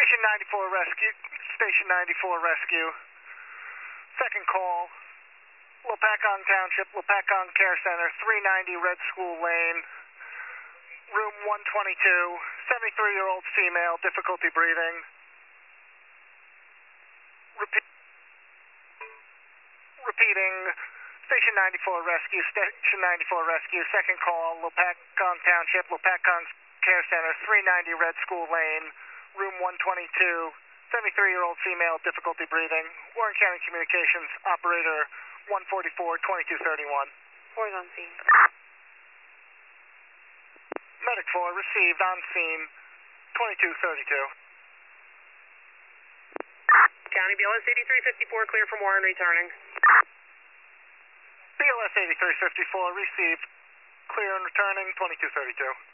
Station 94 Rescue. Station 94 Rescue. Second call. Lopakong Township, Lopakong Care Center, 390 Red School Lane, room 122, 73-year-old female, difficulty breathing. Repeating, Station 94 Rescue, Station 94 Rescue, second call, Lopakong Township, Lopakong Care Center, 390 Red School Lane, room 122, 73-year-old female, difficulty breathing. Warren County Communications, operator 144-2231. 4's on scene. Medic 4 received on scene 2232. County BLS 8354 clear from Warren returning. BLS 8354 received clear and returning 2232.